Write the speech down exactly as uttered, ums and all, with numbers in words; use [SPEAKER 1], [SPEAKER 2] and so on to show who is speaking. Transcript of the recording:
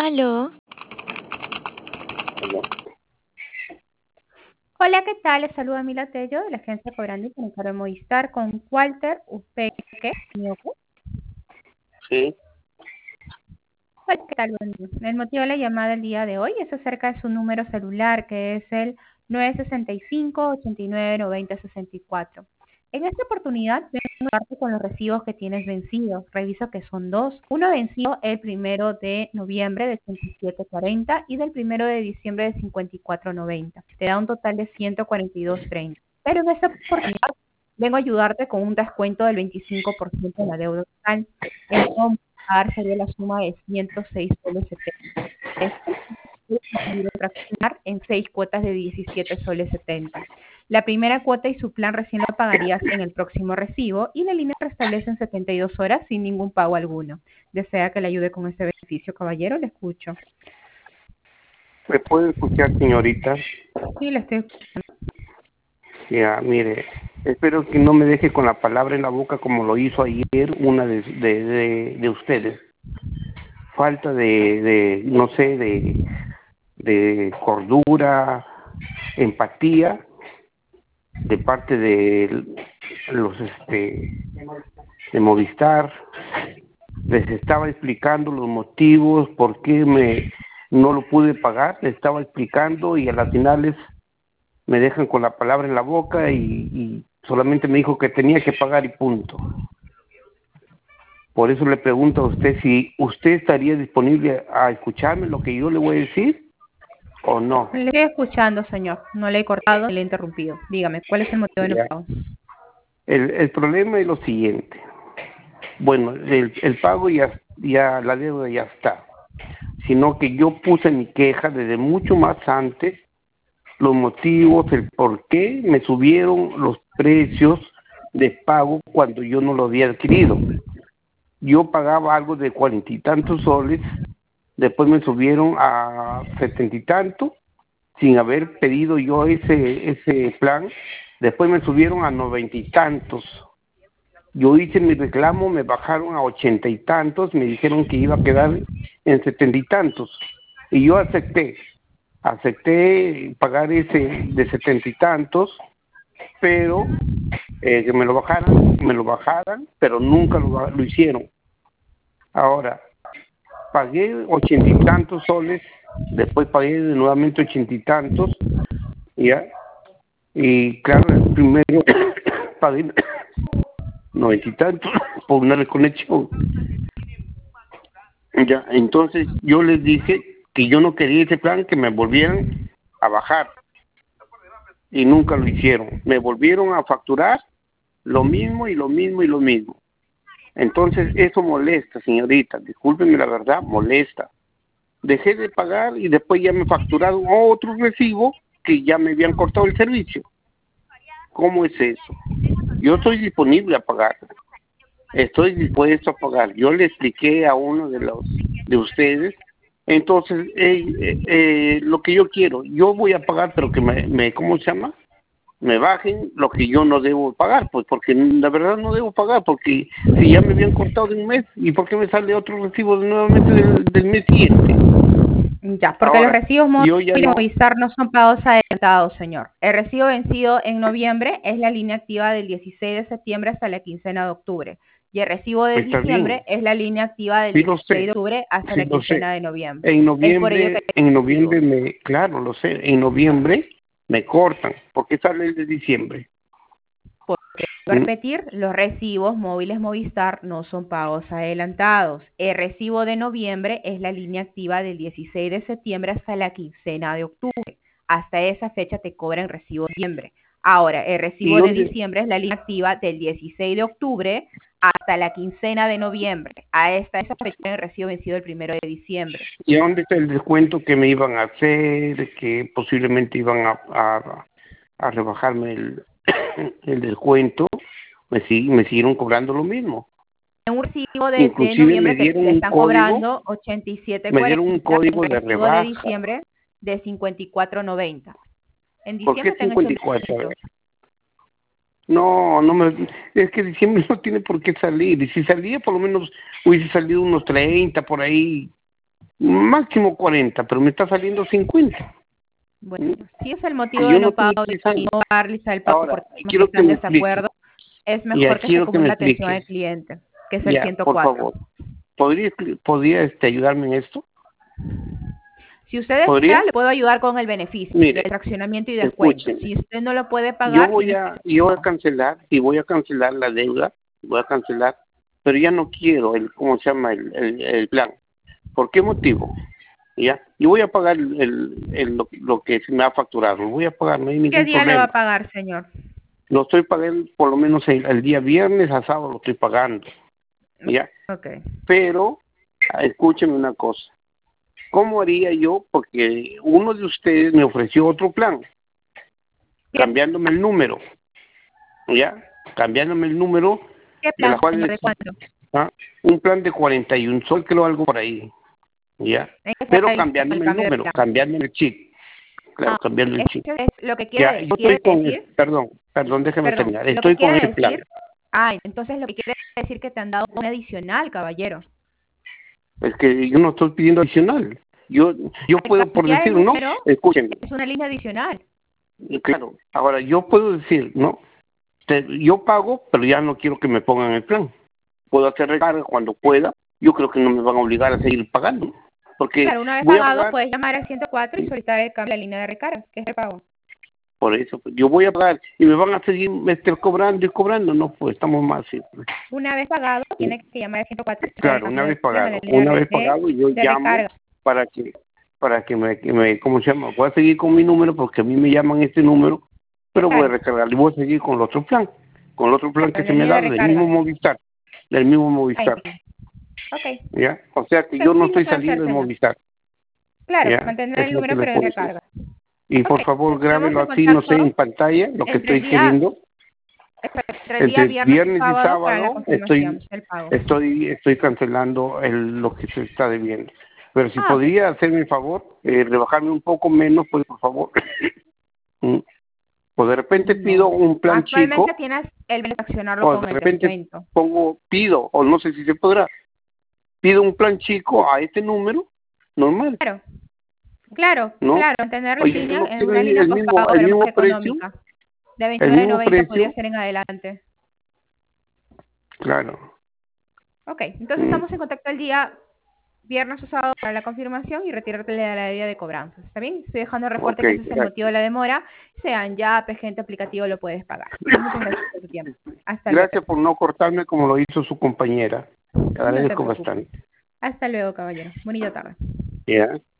[SPEAKER 1] Aló.
[SPEAKER 2] Hola, ¿qué tal? Les saluda Mila Tello de la agencia Cobrando y con el cargo de Movistar con Walter Upeque.
[SPEAKER 3] Sí.
[SPEAKER 2] Hola, ¿qué tal? Buen día. El motivo de la llamada del día de hoy es acerca de su número celular, que es el nueve seis cinco, ocho nueve, nueve cero seis cuatro. En esta oportunidad vengo a darte con los recibos que tienes vencidos. Reviso que son dos. Uno vencido el primero de noviembre de treinta y siete cuarenta y del primero de diciembre de cincuenta y cuatro noventa. Te da un total de ciento cuarenta y dos treinta. Pero en esta oportunidad vengo a ayudarte con un descuento del veinticinco por ciento en la deuda total. El monto a dar sería la suma de ciento seis soles setenta. Esto puede fraccionar en seis cuotas de diecisiete soles setenta. La primera cuota y su plan recién lo pagarías en el próximo recibo y la línea restablece en setenta y dos horas sin ningún pago alguno. ¿Desea que le ayude con este beneficio, caballero? Le escucho.
[SPEAKER 3] ¿Me puede escuchar, señorita?
[SPEAKER 2] Sí, le estoy escuchando.
[SPEAKER 3] Ya, mire, espero que no me deje con la palabra en la boca como lo hizo ayer una de, de, de, de ustedes. Falta de, de, no sé, de, de cordura, empatía de parte de los este de Movistar. Les estaba explicando los motivos por qué me no lo pude pagar, les estaba explicando y a las finales me dejan con la palabra en la boca y, y solamente me dijo que tenía que pagar y punto. Por eso le pregunto a usted si usted estaría disponible a escucharme lo que yo le voy a decir o no.
[SPEAKER 2] Le estoy escuchando, señor. No le he cortado ni le he interrumpido. Dígame, ¿cuál es el motivo de no
[SPEAKER 3] Ya.
[SPEAKER 2] pago?
[SPEAKER 3] El, el problema es lo siguiente. Bueno, el, el pago ya, ya, la deuda ya está. Sino que yo puse mi queja desde mucho más antes, los motivos, el por qué me subieron los precios de pago cuando yo no lo había adquirido. Yo pagaba algo de cuarenta y tantos soles, después me subieron a setenta y tantos, sin haber pedido yo ese ese plan, después me subieron a noventa y tantos. Yo hice mi reclamo, me bajaron a ochenta y tantos, me dijeron que iba a quedar en setenta y tantos, y yo acepté, acepté pagar ese de setenta y tantos, pero eh, que me lo bajaran, me lo bajaran, pero nunca lo, lo hicieron. Ahora, pagué ochenta y tantos soles, después pagué nuevamente ochenta y tantos, ya, y claro, el primero pagué noventa y tantos por una desconexión. Ya, entonces yo les dije que yo no quería ese plan, que me volvieran a bajar, y nunca lo hicieron. Me volvieron a facturar lo mismo y lo mismo y lo mismo. Entonces eso molesta, señorita, discúlpeme la verdad, molesta. Dejé de pagar y después ya me facturaron otro recibo que ya me habían cortado el servicio. ¿Cómo es eso? Yo estoy disponible a pagar, estoy dispuesto a pagar. Yo le expliqué a uno de los de ustedes, entonces eh, eh, eh, lo que yo quiero, yo voy a pagar, pero que me, me ¿cómo se llama? Me bajen lo que yo no debo pagar, pues porque la verdad no debo pagar, porque si ya me habían cortado de un mes, ¿y por qué me sale otro recibo de nuevamente del, del mes siguiente?
[SPEAKER 2] Ya, porque
[SPEAKER 3] Ahora,
[SPEAKER 2] los recibos
[SPEAKER 3] yo ya
[SPEAKER 2] móviles
[SPEAKER 3] no...
[SPEAKER 2] Movistar no son pagos adelantados, señor. El recibo vencido en noviembre es la línea activa del dieciséis de septiembre hasta la quincena de octubre. Y el recibo de
[SPEAKER 3] Está
[SPEAKER 2] diciembre
[SPEAKER 3] bien,
[SPEAKER 2] es la línea activa del
[SPEAKER 3] sí lo
[SPEAKER 2] dieciséis de
[SPEAKER 3] sé,
[SPEAKER 2] octubre hasta
[SPEAKER 3] sí
[SPEAKER 2] la
[SPEAKER 3] lo sé.
[SPEAKER 2] quincena de noviembre.
[SPEAKER 3] En
[SPEAKER 2] Es por ello que...
[SPEAKER 3] noviembre, en noviembre me, claro, lo sé, en noviembre me cortan, porque sale el de diciembre.
[SPEAKER 2] Porque,
[SPEAKER 3] ¿Mm?
[SPEAKER 2] repetir, los recibos móviles Movistar no son pagos adelantados. El recibo de noviembre es la línea activa del dieciséis de septiembre hasta la quincena de octubre. Hasta esa fecha te cobran recibo de noviembre. Ahora, el
[SPEAKER 3] ¿Y
[SPEAKER 2] recibo de
[SPEAKER 3] dónde?
[SPEAKER 2] diciembre es la línea activa del dieciséis de octubre hasta la quincena de noviembre. A esta esa fecha el recibo vencido el primero de diciembre.
[SPEAKER 3] ¿Y dónde está el descuento que me iban a hacer, que posiblemente iban a, a, a rebajarme el, el descuento? Me, sig- me siguieron cobrando lo mismo.
[SPEAKER 2] En un recibo de, de
[SPEAKER 3] Inclusive me
[SPEAKER 2] noviembre te,
[SPEAKER 3] dieron
[SPEAKER 2] te
[SPEAKER 3] un
[SPEAKER 2] están
[SPEAKER 3] código,
[SPEAKER 2] cobrando ochenta y siete
[SPEAKER 3] me dieron un
[SPEAKER 2] cuarenta,
[SPEAKER 3] código
[SPEAKER 2] el
[SPEAKER 3] de
[SPEAKER 2] recibo de
[SPEAKER 3] rebaja.
[SPEAKER 2] diciembre de cincuenta y cuatro noventa. En
[SPEAKER 3] ¿Por qué
[SPEAKER 2] diciembre te han hecho un
[SPEAKER 3] cincuenta y cuatro? A ver.
[SPEAKER 2] descuento.
[SPEAKER 3] No, no me, es que diciembre no tiene por qué salir. Y si salía, por lo menos hubiese salido unos treinta por ahí. máximo cuarenta, pero me está saliendo cincuenta.
[SPEAKER 2] Bueno, si es el motivo
[SPEAKER 3] yo
[SPEAKER 2] de no
[SPEAKER 3] no
[SPEAKER 2] pago
[SPEAKER 3] estoy
[SPEAKER 2] y no realizar el pago
[SPEAKER 3] Ahora,
[SPEAKER 2] porque
[SPEAKER 3] quiero
[SPEAKER 2] están
[SPEAKER 3] que
[SPEAKER 2] en
[SPEAKER 3] me explique.
[SPEAKER 2] desacuerdo, es
[SPEAKER 3] Ya,
[SPEAKER 2] mejor que se
[SPEAKER 3] quiero que
[SPEAKER 2] comunique
[SPEAKER 3] me
[SPEAKER 2] la atención al
[SPEAKER 3] explique.
[SPEAKER 2] cliente, que es el
[SPEAKER 3] Ya,
[SPEAKER 2] ciento
[SPEAKER 3] por
[SPEAKER 2] cuatro.
[SPEAKER 3] favor. ¿Podría, podría este, ayudarme en esto?
[SPEAKER 2] Si usted
[SPEAKER 3] ¿Podría?
[SPEAKER 2] desea, le puedo ayudar con el beneficio
[SPEAKER 3] Mire,
[SPEAKER 2] de fraccionamiento y descuento.
[SPEAKER 3] escúcheme.
[SPEAKER 2] Si usted no lo puede
[SPEAKER 3] Yo
[SPEAKER 2] pagar,
[SPEAKER 3] voy
[SPEAKER 2] tiene
[SPEAKER 3] a,
[SPEAKER 2] que...
[SPEAKER 3] yo voy a cancelar, y voy a cancelar la deuda, voy a cancelar, pero ya no quiero el, ¿cómo se llama? El, el, el plan. ¿Por qué motivo? Ya, yo voy a pagar el, el, el- lo, lo que se me ha facturado, lo voy a pagar, no hay
[SPEAKER 2] ¿Qué
[SPEAKER 3] ningún
[SPEAKER 2] día le va
[SPEAKER 3] problema.
[SPEAKER 2] a pagar, señor?
[SPEAKER 3] Lo estoy pagando por lo menos el, el día viernes a sábado lo estoy pagando, ya.
[SPEAKER 2] Ok.
[SPEAKER 3] Pero, escúcheme una cosa, ¿cómo haría yo? Porque uno de ustedes me ofreció otro plan,
[SPEAKER 2] ¿Qué,
[SPEAKER 3] cambiándome el número, ya, cambiándome el número,
[SPEAKER 2] qué
[SPEAKER 3] de la
[SPEAKER 2] plan,
[SPEAKER 3] cual
[SPEAKER 2] señor?
[SPEAKER 3] es
[SPEAKER 2] ¿De cuánto?
[SPEAKER 3] ah, un plan de cuarenta y un sol, creo algo por ahí, ya,
[SPEAKER 2] ¿En qué se
[SPEAKER 3] pero
[SPEAKER 2] realiza el
[SPEAKER 3] cambiándome el
[SPEAKER 2] cambio de
[SPEAKER 3] número,
[SPEAKER 2] plan?
[SPEAKER 3] cambiándome el chip, claro,
[SPEAKER 2] Ah,
[SPEAKER 3] cambiando el chip.
[SPEAKER 2] eso es lo que
[SPEAKER 3] Ya,
[SPEAKER 2] quiere,
[SPEAKER 3] yo
[SPEAKER 2] quiere
[SPEAKER 3] estoy con,
[SPEAKER 2] decir,
[SPEAKER 3] perdón, perdón, déjeme
[SPEAKER 2] perdón,
[SPEAKER 3] terminar,
[SPEAKER 2] lo que
[SPEAKER 3] estoy con
[SPEAKER 2] quiere
[SPEAKER 3] ese plan.
[SPEAKER 2] decir, ah, entonces lo que quiere decir que te han dado un adicional, caballero.
[SPEAKER 3] Es que yo no estoy pidiendo adicional. Yo yo
[SPEAKER 2] Al
[SPEAKER 3] puedo, por
[SPEAKER 2] cambiar
[SPEAKER 3] decir
[SPEAKER 2] el
[SPEAKER 3] no,
[SPEAKER 2] número,
[SPEAKER 3] escúchenme,
[SPEAKER 2] es una línea adicional.
[SPEAKER 3] claro, ahora yo puedo decir, no, te- yo pago, pero ya no quiero que me pongan el plan. Puedo hacer recarga cuando pueda, yo creo que no me van a obligar a seguir pagando, porque
[SPEAKER 2] Claro, una vez
[SPEAKER 3] voy a
[SPEAKER 2] pagado,
[SPEAKER 3] pagar,
[SPEAKER 2] puedes llamar al ciento cuatro y solicitar el cambio de la línea de recarga, que es el pago.
[SPEAKER 3] por eso, pues, yo voy a pagar y me van a seguir este, cobrando y cobrando, no, pues estamos más simples.
[SPEAKER 2] Una vez pagado, tiene que llamar al ciento cuatro y solicitar el
[SPEAKER 3] Claro,
[SPEAKER 2] cambio
[SPEAKER 3] una
[SPEAKER 2] de
[SPEAKER 3] vez
[SPEAKER 2] la
[SPEAKER 3] pagado,
[SPEAKER 2] línea
[SPEAKER 3] una
[SPEAKER 2] de,
[SPEAKER 3] vez
[SPEAKER 2] de,
[SPEAKER 3] pagado yo
[SPEAKER 2] de
[SPEAKER 3] llamo
[SPEAKER 2] recarga.
[SPEAKER 3] para que para que me, que me, ¿cómo se llama? Voy a seguir con mi número porque a mí me llaman este número, pero voy a
[SPEAKER 2] Claro,
[SPEAKER 3] recargar y voy a seguir con el otro plan, con el otro plan que
[SPEAKER 2] claro,
[SPEAKER 3] se
[SPEAKER 2] la
[SPEAKER 3] me
[SPEAKER 2] línea
[SPEAKER 3] da
[SPEAKER 2] de
[SPEAKER 3] del mismo
[SPEAKER 2] recarga.
[SPEAKER 3] Movistar, del mismo
[SPEAKER 2] Ah,
[SPEAKER 3] Movistar,
[SPEAKER 2] entiendo. Ok,
[SPEAKER 3] ¿ya? O sea que yo
[SPEAKER 2] ok,
[SPEAKER 3] no
[SPEAKER 2] sí lo
[SPEAKER 3] estoy
[SPEAKER 2] puede hacer,
[SPEAKER 3] saliendo de
[SPEAKER 2] señor.
[SPEAKER 3] Movistar,
[SPEAKER 2] Claro,
[SPEAKER 3] ¿ya?
[SPEAKER 2] mantener
[SPEAKER 3] Es
[SPEAKER 2] el
[SPEAKER 3] lo que
[SPEAKER 2] número,
[SPEAKER 3] le
[SPEAKER 2] pero en
[SPEAKER 3] puedo decir.
[SPEAKER 2] recarga.
[SPEAKER 3] Y
[SPEAKER 2] Ok,
[SPEAKER 3] por favor
[SPEAKER 2] estamos
[SPEAKER 3] grábelo
[SPEAKER 2] en
[SPEAKER 3] así, no sé, en
[SPEAKER 2] contacto
[SPEAKER 3] pantalla, lo que
[SPEAKER 2] entre el
[SPEAKER 3] estoy
[SPEAKER 2] día,
[SPEAKER 3] queriendo.
[SPEAKER 2] entre el día
[SPEAKER 3] Entre
[SPEAKER 2] viernes y
[SPEAKER 3] viernes y
[SPEAKER 2] sábado para la
[SPEAKER 3] sábado
[SPEAKER 2] confirmación
[SPEAKER 3] estoy
[SPEAKER 2] del pago.
[SPEAKER 3] estoy estoy cancelando el, lo que se está debiendo. Pero si
[SPEAKER 2] Ah, ok.
[SPEAKER 3] podría hacerme el favor, eh, rebajarme un poco menos, pues por favor. Mm. O de repente
[SPEAKER 2] No.
[SPEAKER 3] pido un plan
[SPEAKER 2] Actualmente
[SPEAKER 3] chico,
[SPEAKER 2] tienes el beneficio de accionarlo
[SPEAKER 3] o de
[SPEAKER 2] con el
[SPEAKER 3] repente
[SPEAKER 2] descuento.
[SPEAKER 3] pongo, pido, o no sé si se podrá, pido un plan chico a este número, normal,
[SPEAKER 2] Claro, claro,
[SPEAKER 3] ¿no?
[SPEAKER 2] claro. Mantener las
[SPEAKER 3] Oye,
[SPEAKER 2] líneas
[SPEAKER 3] ¿no
[SPEAKER 2] en
[SPEAKER 3] tiene
[SPEAKER 2] una línea
[SPEAKER 3] el mismo,
[SPEAKER 2] postpago,
[SPEAKER 3] el
[SPEAKER 2] pero más
[SPEAKER 3] mismo precio?
[SPEAKER 2] económica. De
[SPEAKER 3] ¿El
[SPEAKER 2] veintinueve
[SPEAKER 3] mismo
[SPEAKER 2] noventa podría
[SPEAKER 3] precio?
[SPEAKER 2] ser en adelante.
[SPEAKER 3] Claro.
[SPEAKER 2] Ok, entonces
[SPEAKER 3] Mm.
[SPEAKER 2] estamos en contacto el día viernes o sábado para la confirmación y retirarte de la debida de cobranza. ¿Está bien? Estoy dejando el reporte
[SPEAKER 3] Ok,
[SPEAKER 2] que ese es el motivo
[SPEAKER 3] gracias.
[SPEAKER 2] de la demora. Sean ya, gente aplicativo, lo puedes pagar. Muchas gracias por tu tiempo. Hasta luego.
[SPEAKER 3] Gracias por no cortarme como lo hizo su compañera. Le
[SPEAKER 2] No te
[SPEAKER 3] agradezco
[SPEAKER 2] preocupes.
[SPEAKER 3] bastante.
[SPEAKER 2] Hasta luego, caballero. Bonita tarde.
[SPEAKER 3] ¿Ya?